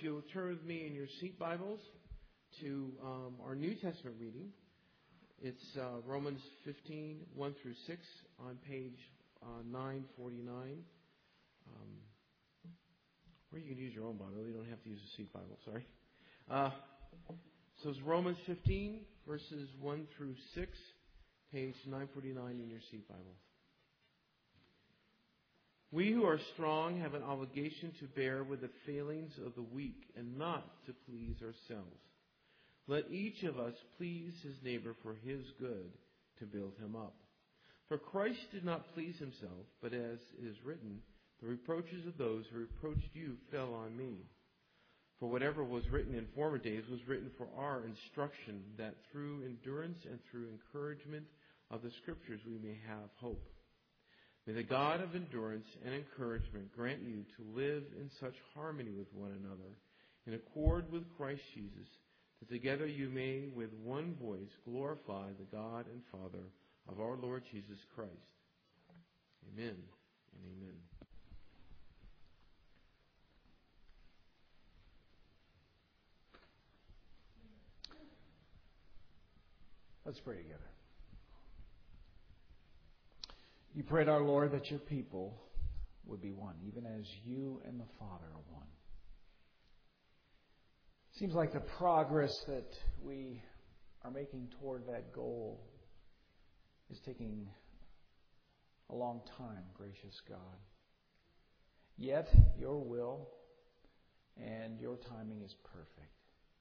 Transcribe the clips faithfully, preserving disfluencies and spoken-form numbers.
if you'll turn with me in your seat Bibles to um, our New Testament reading. It's uh, Romans fifteen, one through six on page uh, nine forty-nine. Um, or you can use your own Bible. You don't have to use a seat Bible, sorry. Uh, so it's Romans fifteen, verses one through six, page nine forty-nine in your seat Bible. We who are strong have an obligation to bear with the failings of the weak and not to please ourselves. Let each of us please his neighbor for his good, to build him up. For Christ did not please himself, but as it is written, the reproaches of those who reproached you fell on me. For whatever was written in former days was written for our instruction, that through endurance and through encouragement of the Scriptures we may have hope. May the God of endurance and encouragement grant you to live in such harmony with one another, in accord with Christ Jesus, that together you may with one voice glorify the God and Father of our Lord Jesus Christ. Amen and amen. Let's pray together. You prayed, our Lord, that your people would be one, even as you and the Father are one. Seems like the progress that we are making toward that goal is taking a long time, gracious God. Yet, your will and your timing is perfect.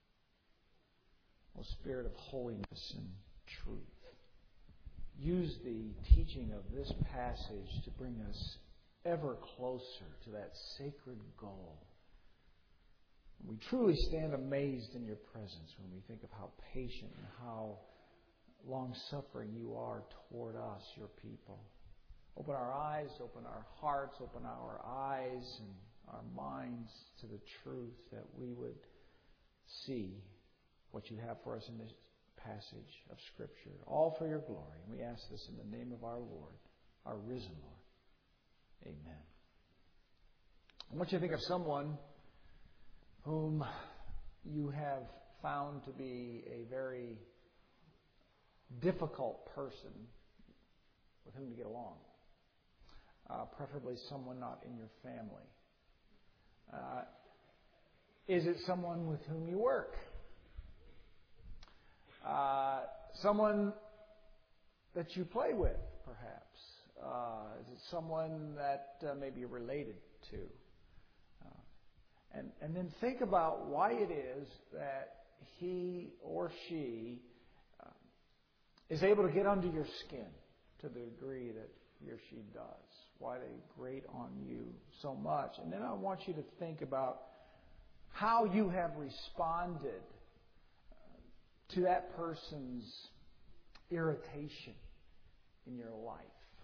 O Spirit of holiness and truth, use the teaching of this passage to bring us ever closer to that sacred goal. We truly stand amazed in your presence when we think of how patient and how long-suffering you are toward us, your people. Open our eyes, open our hearts, open our eyes and our minds to the truth, that we would see what you have for us in this passage of Scripture, all for your glory. And we ask this in the name of our Lord, our risen Lord. Amen. I want you to think of someone whom you have found to be a very difficult person with whom to get along. Uh, preferably someone not in your family. Uh, is it someone with whom you work? Uh, someone that you play with, perhaps. Uh, is it someone that uh, may be related to? Uh, and, and then think about why it is that he or she uh, is able to get under your skin to the degree that he or she does. Why they grate on you so much. And then I want you to think about how you have responded to that person's irritation in your life.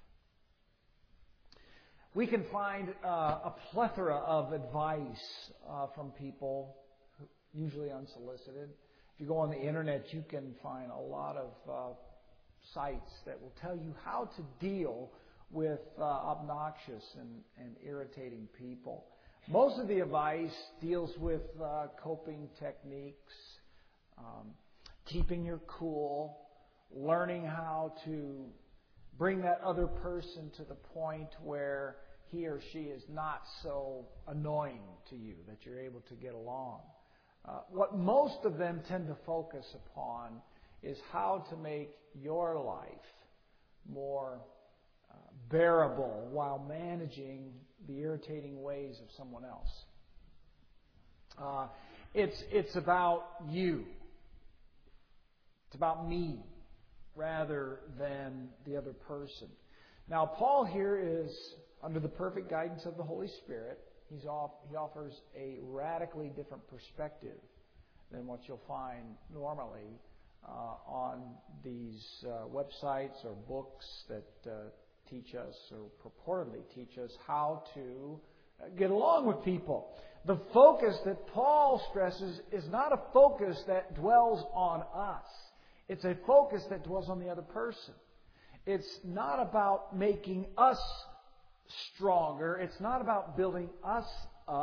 We can find uh, a plethora of advice uh, from people, usually unsolicited. If you go on the internet, you can find a lot of uh, sites that will tell you how to deal with uh, obnoxious and, and irritating people. Most of the advice deals with uh, coping techniques, um, keeping your cool, learning how to bring that other person to the point where he or she is not so annoying to you, that you're able to get along. Uh, what most of them tend to focus upon is how to make your life more uh, bearable while managing the irritating ways of someone else. Uh, it's, it's about you. It's about me rather than the other person. Now, Paul here is under the perfect guidance of the Holy Spirit. He's off, he offers a radically different perspective than what you'll find normally uh, on these uh, websites or books that uh, teach us or purportedly teach us how to get along with people. The focus that Paul stresses is not a focus that dwells on us. It's a focus that dwells on the other person. It's not about making us stronger. It's not about building us up.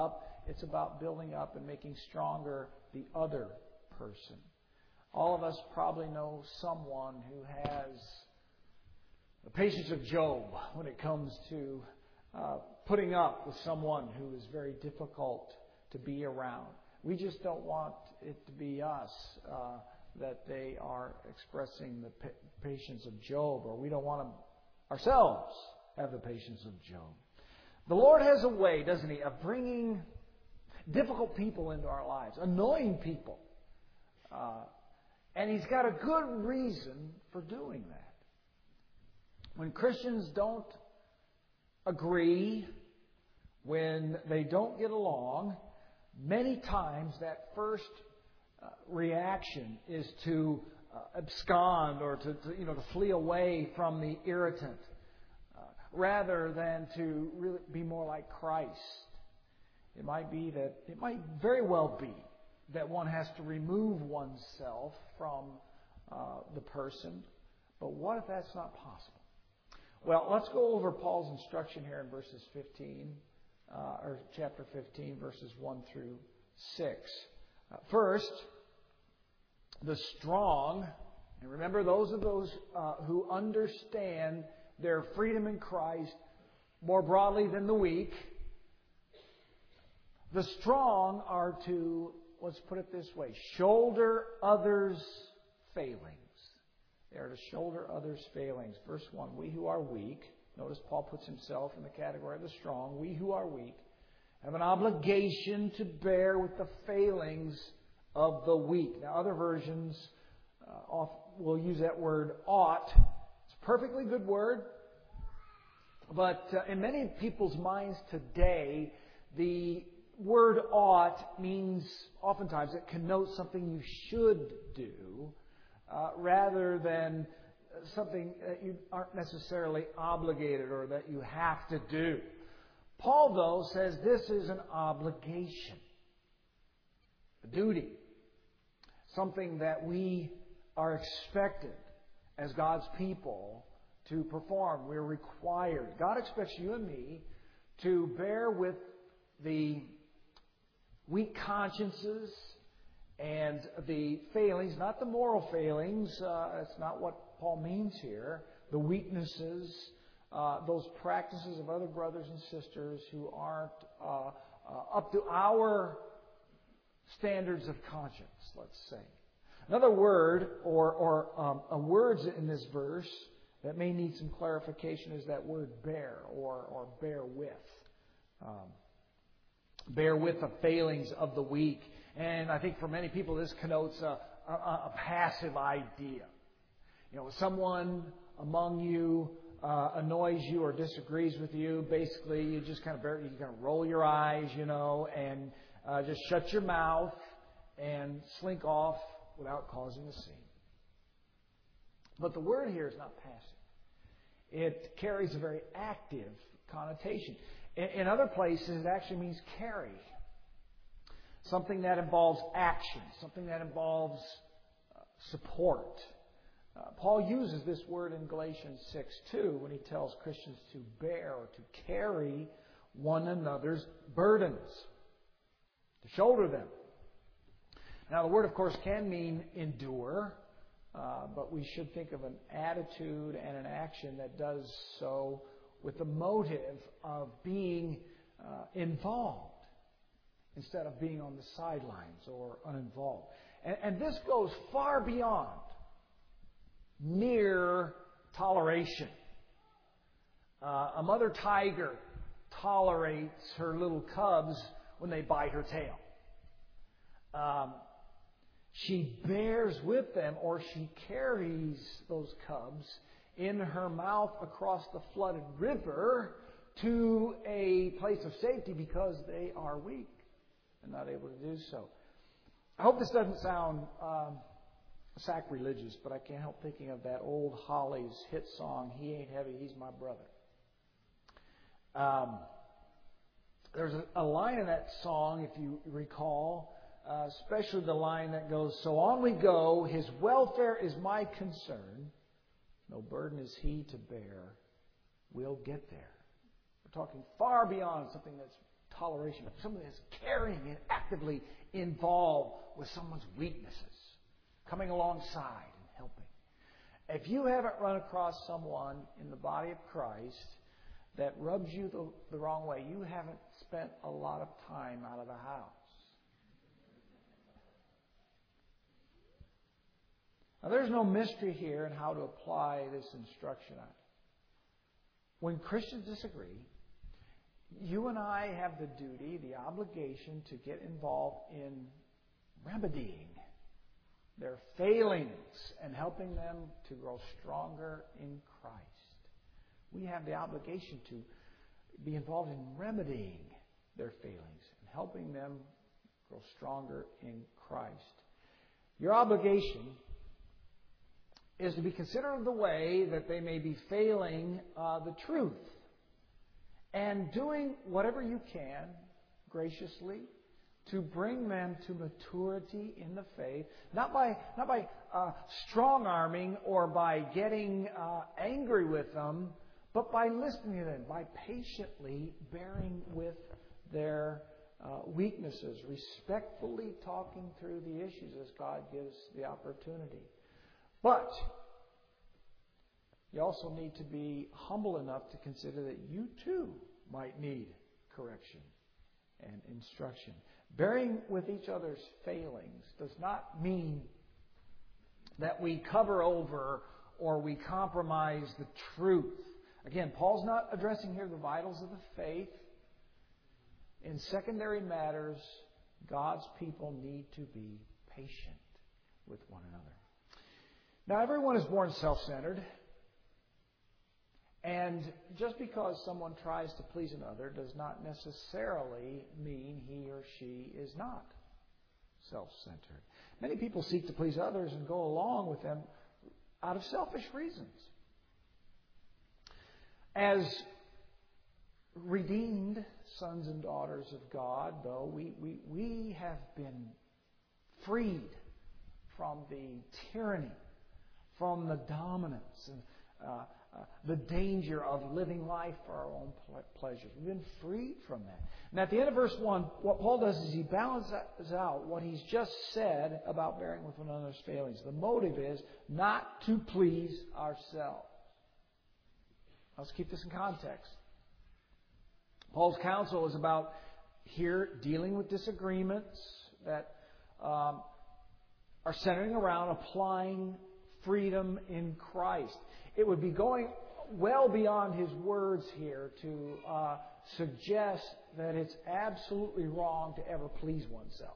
It's about building up and making stronger the other person. All of us probably know someone who has the patience of Job when it comes to uh, putting up with someone who is very difficult to be around. We just don't want it to be us uh, that they are expressing the pa- patience of Job, or we don't want to ourselves have the patience of Job. The Lord has a way, doesn't He, of bringing difficult people into our lives, annoying people. Uh, and He's got a good reason for doing that. When Christians don't agree, when they don't get along, many times that first uh, reaction is to uh, abscond or to, to you know to flee away from the irritant, uh, rather than to really be more like Christ. It might be that it might very well be that one has to remove oneself from uh, the person. But what if that's not possible? Well, let's go over Paul's instruction here in verses fifteen, uh, or chapter fifteen, verses one through six. Uh, first, the strong, and remember those are those uh, who understand their freedom in Christ more broadly than the weak. The strong are to, let's put it this way, shoulder others' failings. They are to shoulder others' failings. Verse one, we who are weak, notice Paul puts himself in the category of the strong, we who are weak have an obligation to bear with the failings of the weak. Now, other versions uh, off, will use that word ought. It's a perfectly good word, but uh, in many people's minds today, the word ought means, oftentimes, it connotes something you should do, uh, rather than something that you aren't necessarily obligated or that you have to do. Paul, though, says this is an obligation, a duty, something that we are expected as God's people to perform. We're required. God expects you and me to bear with the weak consciences and the failings, not the moral failings. Uh, that's not what Paul means here. The weaknesses, uh, those practices of other brothers and sisters who aren't uh, uh, up to our standards of conscience, let's say. Another word, or, or um, a word in this verse that may need some clarification is that word bear, or, or bear with. Um, bear with the failings of the weak. And I think for many people this connotes a, a, a passive idea. You know, someone among you uh, annoys you or disagrees with you, basically you just kind of bear, you kind of roll your eyes, you know, and uh, just shut your mouth and slink off without causing a scene. But the word here is not passive. It carries a very active connotation. In, in other places, it actually means carry. Something that involves action, something that involves uh, support. Uh, Paul uses this word in Galatians six two when he tells Christians to bear or to carry one another's burdens, to shoulder them. Now, the word, of course, can mean endure, uh, but we should think of an attitude and an action that does so with the motive of being uh, involved instead of being on the sidelines or uninvolved. And, and this goes far beyond mere toleration. Uh, a mother tiger tolerates her little cubs when they bite her tail. Um, she bears with them, or she carries those cubs in her mouth across the flooded river to a place of safety because they are weak and not able to do so. I hope this doesn't sound um, sacrilegious, but I can't help thinking of that old Hollies hit song, He Ain't Heavy, He's My Brother. Um, there's a, a line in that song, if you recall, uh, especially the line that goes, so on we go, His welfare is my concern, no burden is He to bear, we'll get there. We're talking far beyond something that's toleration, somebody that's caring and actively involved with someone's weaknesses, coming alongside and helping. If you haven't run across someone in the body of Christ that rubs you the, the wrong way, you haven't spent a lot of time out of the house. Now, there's no mystery here in how to apply this instruction. When Christians disagree, you and I have the duty, the obligation to get involved in remedying their failings and helping them to grow stronger in Christ. We have the obligation to be involved in remedying their failings and helping them grow stronger in Christ. Your obligation is to be considerate of the way that they may be failing uh, the truth and doing whatever you can graciously to bring them to maturity in the faith, not by not by uh, strong-arming or by getting uh, angry with them, but by listening to them, by patiently bearing with their uh, weaknesses, respectfully talking through the issues as God gives the opportunity. But you also need to be humble enough to consider that you too might need correction and instruction. Bearing with each other's failings does not mean that we cover over or we compromise the truth. Again, Paul's not addressing here the vitals of the faith. In secondary matters, God's people need to be patient with one another. Now, everyone is born self-centered. And just because someone tries to please another does not necessarily mean he or she is not self-centered. Many people seek to please others and go along with them out of selfish reasons. As redeemed sons and daughters of God, though, we, we, we have been freed from the tyranny, from the dominance, and uh, uh, the danger of living life for our own pleasures. We've been freed from that. And at the end of verse one, what Paul does is he balances out what he's just said about bearing with one another's failings. The motive is not to please ourselves. Let's keep this in context. Paul's counsel is about here dealing with disagreements that um, are centering around applying freedom in Christ. It would be going well beyond his words here to uh, suggest that it's absolutely wrong to ever please oneself.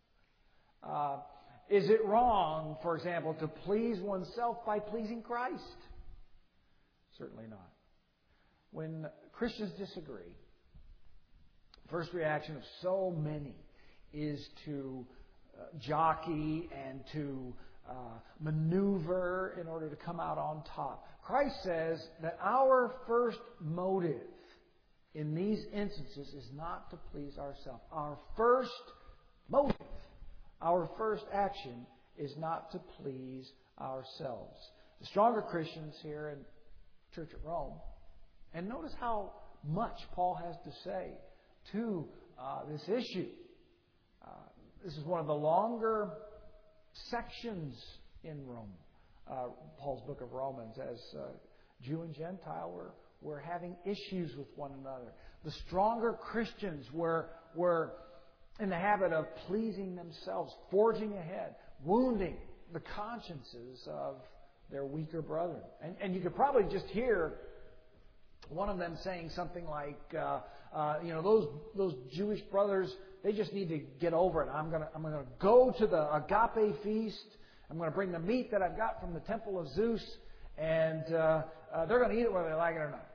Uh, is it wrong, for example, to please oneself by pleasing Christ? Certainly not. When Christians disagree, the first reaction of so many is to uh, jockey and to uh, maneuver in order to come out on top. Christ says that our first motive in these instances is not to please ourselves. Our first motive, our first action is not to please ourselves. The stronger Christians here in the Church at Rome, and notice how much Paul has to say to uh, this issue. Uh, this is one of the longer sections in Rome, uh, Paul's book of Romans, as uh, Jew and Gentile were, were having issues with one another. The stronger Christians were, were in the habit of pleasing themselves, forging ahead, wounding the consciences of their weaker brethren. And, and you could probably just hear one of them saying something like, uh, uh, you know, those those Jewish brothers, they just need to get over it. I'm gonna I'm gonna go to the agape feast. I'm going to bring the meat that I've got from the temple of Zeus, and uh, uh, they're going to eat it whether they like it or not.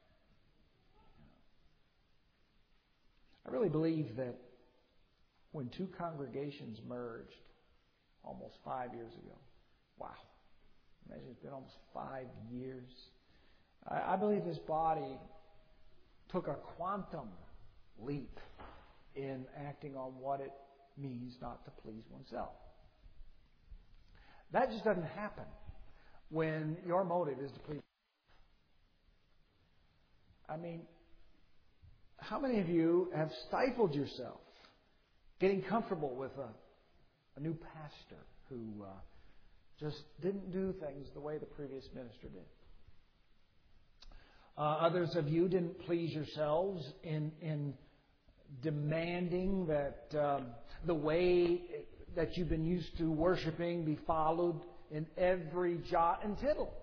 I really believe that when two congregations merged almost five years ago, wow, imagine it's been almost five years. I believe this body took a quantum leap in acting on what it means not to please oneself. That just doesn't happen when your motive is to please. I mean, how many of you have stifled yourself getting comfortable with a, a new pastor who uh, just didn't do things the way the previous minister did? Uh, others of you didn't please yourselves in in demanding that um, the way that you've been used to worshiping be followed in every jot and tittle.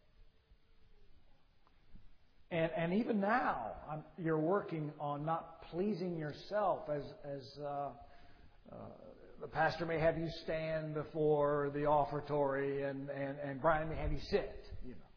And and even now, I'm, you're working on not pleasing yourself, as as uh, uh, the pastor may have you stand before the offertory, and, and, and Brian may have you sit. You know,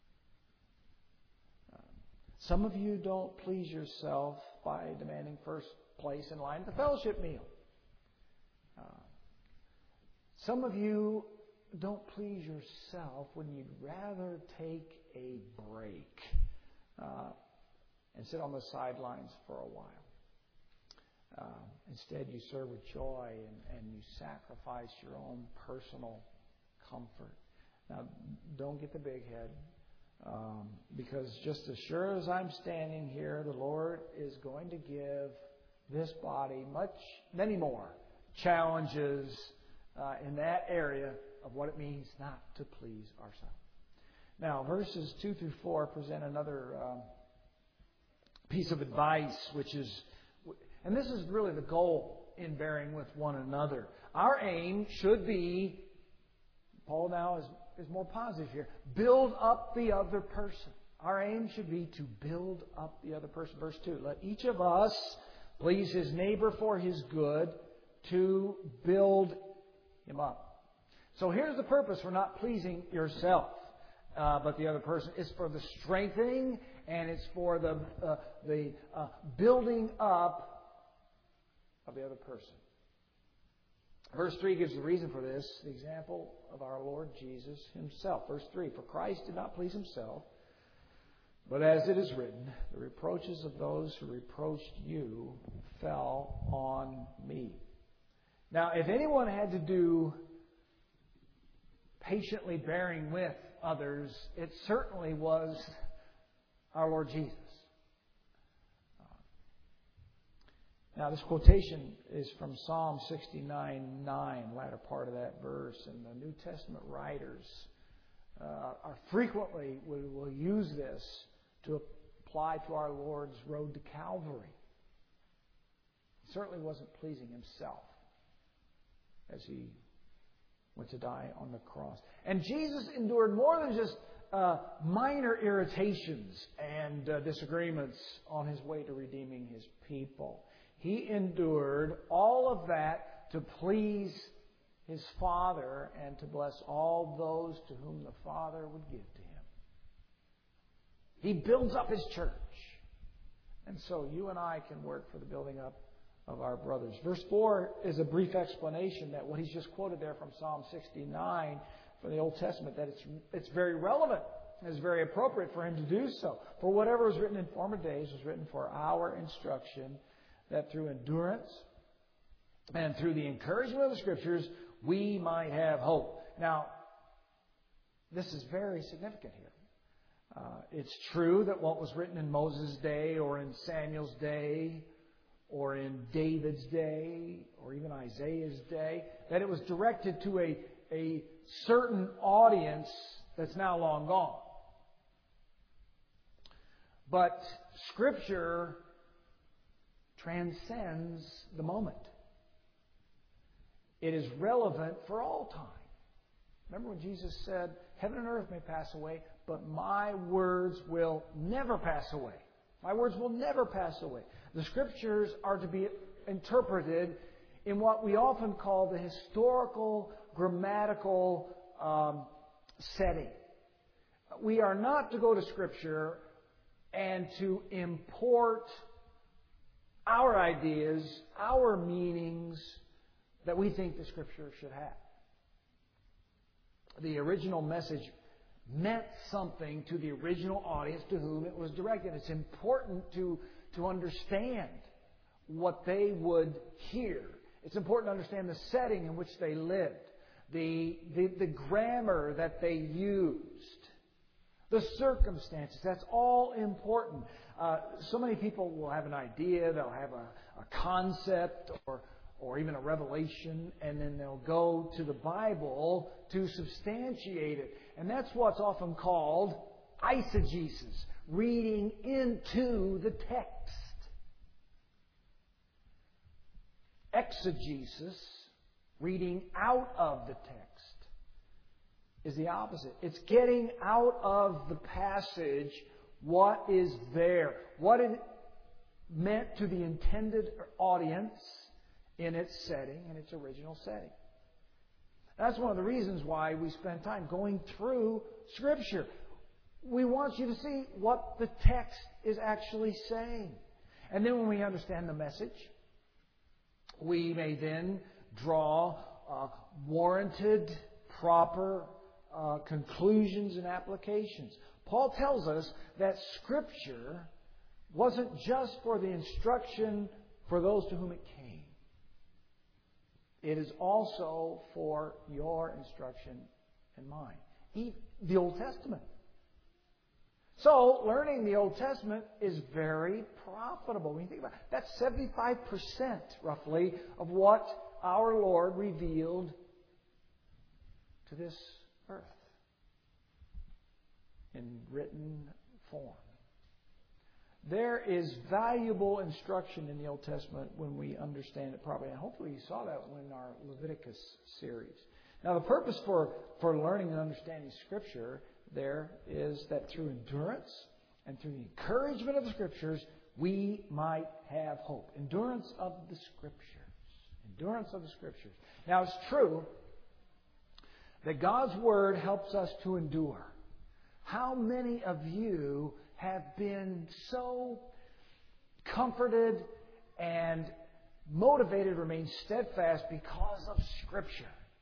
um, some of you don't please yourself by demanding first place in line at the fellowship meal. Uh, some of you don't please yourself when you'd rather take a break. Uh, and sit on the sidelines for a while. Uh, instead, you serve with joy and, and you sacrifice your own personal comfort. Now, don't get the big head, um, because just as sure as I'm standing here, the Lord is going to give this body much, many more challenges uh, in that area of what it means not to please ourselves. Now, verses two through four present another um, piece of advice, which is, and this is really the goal in bearing with one another. Our aim should be, Paul now is, is more positive here, build up the other person. Our aim should be to build up the other person. Verse two, let each of us please his neighbor for his good, to build him up. So here's the purpose for not pleasing yourself. Uh, but the other person is for the strengthening, and it's for the uh, the uh, building up of the other person. Verse three gives the reason for this, the example of our Lord Jesus Himself. Verse three, for Christ did not please Himself, but as it is written, the reproaches of those who reproached you fell on me. Now, if anyone had to do patiently bearing with others, it certainly was our Lord Jesus. Now, this quotation is from Psalm sixty-nine nine, latter part of that verse, and the New Testament writers uh, are frequently will, will use this to apply to our Lord's road to Calvary. He certainly wasn't pleasing Himself as He went to die on the cross. And Jesus endured more than just uh, minor irritations and uh, disagreements on His way to redeeming His people. He endured all of that to please His Father and to bless all those to whom the Father would give to Him. He builds up His church. And so you and I can work for the building up of our brothers. Verse four is a brief explanation that what he's just quoted there from Psalm sixty-nine from the Old Testament, that it's it's very relevant. It's very appropriate for him to do so. For whatever was written in former days was written for our instruction, that through endurance and through the encouragement of the Scriptures we might have hope. Now, this is very significant here. Uh, it's true that what was written in Moses' day or in Samuel's day or in David's day, or even Isaiah's day, that it was directed to a, a certain audience that's now long gone. But Scripture transcends the moment. It is relevant for all time. Remember when Jesus said, heaven and earth may pass away, but my words will never pass away. My words will never pass away. The Scriptures are to be interpreted in what we often call the historical, grammatical um, setting. We are not to go to Scripture and to import our ideas, our meanings that we think the Scripture should have. The original message meant something to the original audience to whom it was directed. It's important to, to understand what they would hear. It's important to understand the setting in which they lived, the, the, the grammar that they used. The circumstances, that's all important. Uh, so many people will have an idea, they'll have a, a concept or, or even a revelation, and then they'll go to the Bible to substantiate it. And that's what's often called eisegesis, reading into the text. Exegesis, reading out of the text, is the opposite. It's getting out of the passage what is there, what it meant to the intended audience in its setting, in its original setting. That's one of the reasons why we spend time going through Scripture. We want you to see what the text is actually saying. And then when we understand the message, we may then draw uh, warranted, proper uh, conclusions and applications. Paul tells us that Scripture wasn't just for the instruction for those to whom it came. It is also for your instruction and mine. Even the Old Testament. So, learning the Old Testament is very profitable. When you think about it, that's seventy-five percent, roughly, of what our Lord revealed to this earth in written form. There is valuable instruction in the Old Testament when we understand it properly. And hopefully you saw that in our Leviticus series. Now, the purpose for, for learning and understanding Scripture there is that through endurance and through the encouragement of the Scriptures, we might have hope. Endurance of the Scriptures. Endurance of the Scriptures. Now, it's true that God's Word helps us to endure. How many of you have been so comforted and motivated to remain steadfast because of Scripture?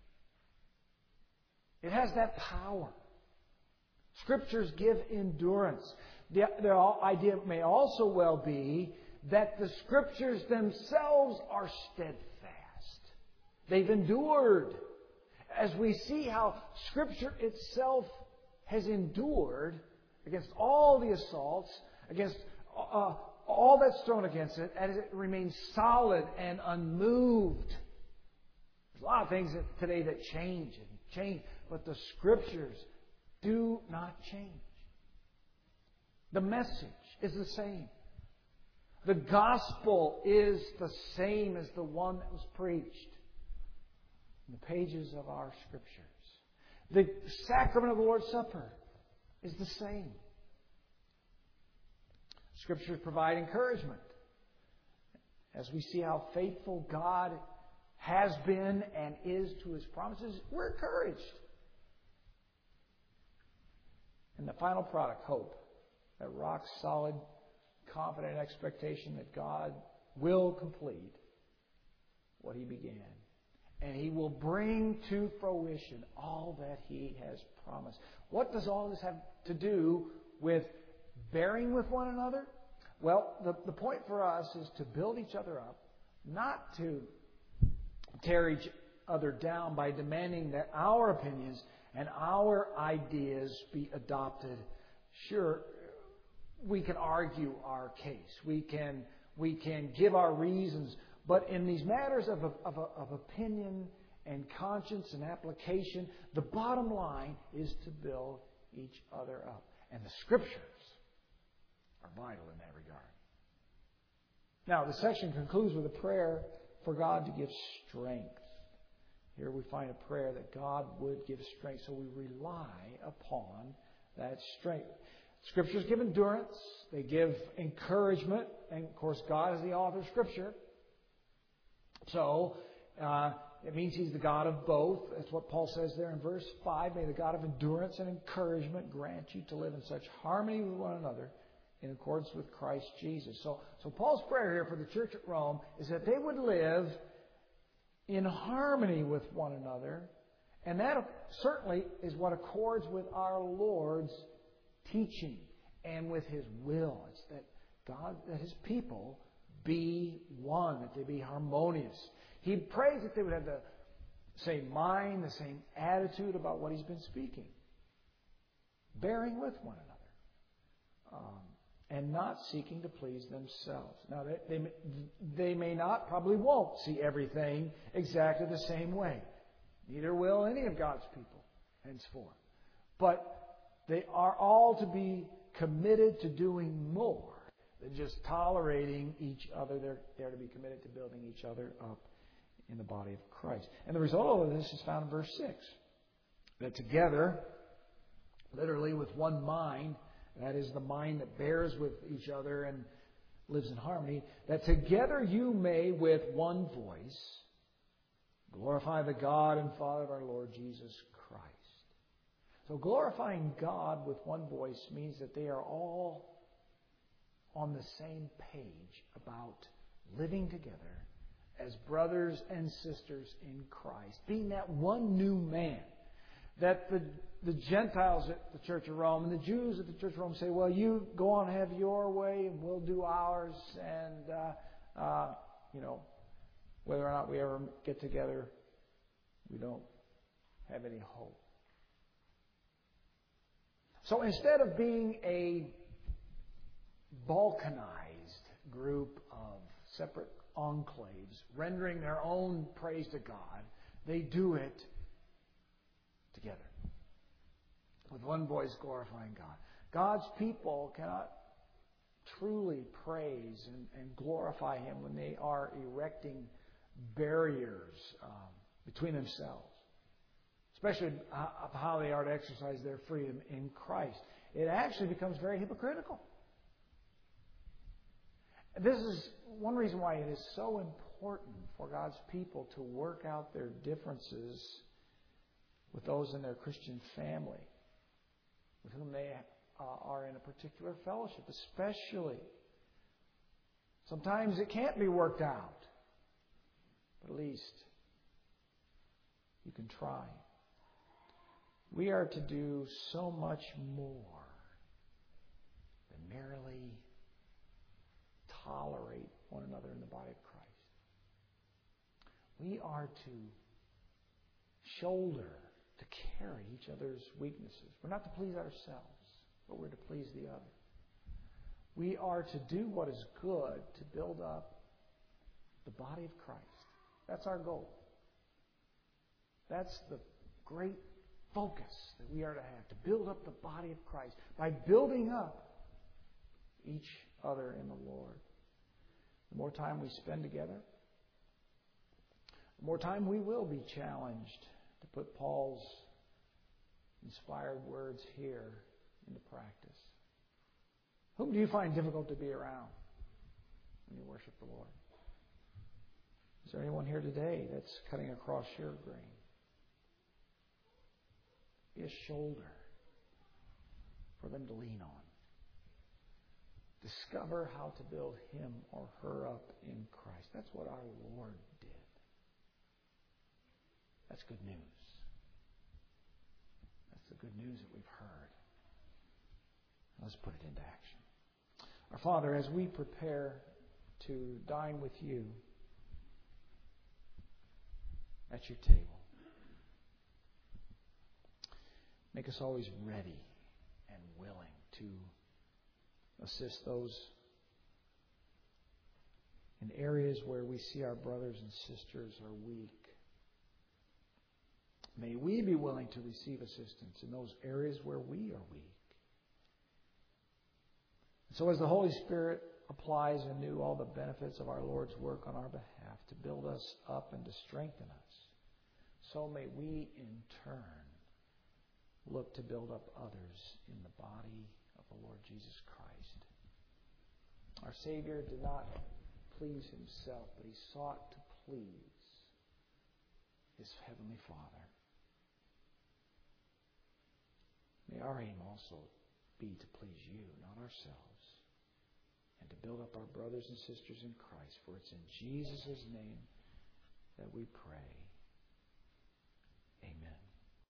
It has that power. Scriptures give endurance. The, the idea may also well be that the Scriptures themselves are steadfast. They've endured. As we see how Scripture itself has endured against all the assaults, against uh, all that's thrown against it, and it remains solid and unmoved. There's a lot of things today that change and change, but the Scriptures do not change. The message is the same. The gospel is the same as the one that was preached in the pages of our Scriptures. The sacrament of the Lord's Supper is the same. Scriptures provide encouragement. As we see how faithful God has been and is to His promises, we're encouraged. And the final product, hope. That rock-solid, confident expectation that God will complete what He began. And He will bring to fruition all that He has promised. What does all this have to do with bearing with one another? Well, the, the point for us is to build each other up, not to tear each other down by demanding that our opinions and our ideas be adopted. Sure, we can argue our case. We can, we can give our reasons. But in these matters of, of, of opinion and conscience and application, the bottom line is to build each other up. And the Scriptures are vital in that regard. Now, the section concludes with a prayer for God to give strength. Here we find a prayer that God would give strength, so we rely upon that strength. Scriptures give endurance. They give encouragement. And, of course, God is the author of Scripture. So, uh, it means He's the God of both. That's what Paul says there in verse five. May the God of endurance and encouragement grant you to live in such harmony with one another in accordance with Christ Jesus. So, so Paul's prayer here for the church at Rome is that they would live in harmony with one another. And that certainly is what accords with our Lord's teaching and with His will. It's that God, that His people be one, that they be harmonious. He prays that they would have the same mind, the same attitude about what He's been speaking. bearing with one another, um, and not seeking to please themselves. Now, they, they, they may not, probably won't see everything exactly the same way. Neither will any of God's people henceforth. But they are all to be committed to doing more than just tolerating each other. They're, they're to be committed to building each other up in the body of Christ. And the result of this is found in verse six. That together, literally with one mind, that is the mind that bears with each other and lives in harmony, that together you may with one voice glorify the God and Father of our Lord Jesus Christ. So glorifying God with one voice means that they are all on the same page about living together as brothers and sisters in Christ, being that one new man. That the, the Gentiles at the Church of Rome and the Jews at the Church of Rome say, well, you go on and have your way and we'll do ours. And, uh, uh, you know, whether or not we ever get together, we don't have any hope. So instead of being a balkanized group of separate enclaves, rendering their own praise to God, they do it together, with one voice glorifying God. God's people cannot truly praise and, and glorify Him when they are erecting barriers um, between themselves, especially of how they are to exercise their freedom in Christ. It actually becomes very hypocritical. This is one reason why it is so important for God's people to work out their differences with those in their Christian family, with whom they uh, are in a particular fellowship, especially. Sometimes it can't be worked out, but at least you can try. We are to do so much more than merely tolerate one another in the body of Christ. We are to shoulder, to carry each other's weaknesses. We're not to please ourselves, but we're to please the other. We are to do what is good to build up the body of Christ. That's our goal. That's the great focus that we are to have, to build up the body of Christ by building up each other in the Lord. The more time we spend together, the more time we will be challenged to put Paul's inspired words here into practice. Whom do you find difficult to be around when you worship the Lord? Is there anyone here today that's cutting across your grain? Be a shoulder for them to lean on. Discover how to build him or her up in Christ. That's what our Lord did. That's good news. That's the good news that we've heard. Let's put it into action. Our Father, as we prepare to dine with you at your table, make us always ready and willing to assist those in areas where we see our brothers and sisters are weak. May we be willing to receive assistance in those areas where we are weak. So as the Holy Spirit applies anew all the benefits of our Lord's work on our behalf to build us up and to strengthen us, so may we in turn look to build up others in the body of the Lord Jesus Christ. Our Savior did not please himself, but he sought to please his heavenly Father. May our aim also be to please you, not ourselves, and to build up our brothers and sisters in Christ. For it's in Jesus' name that we pray.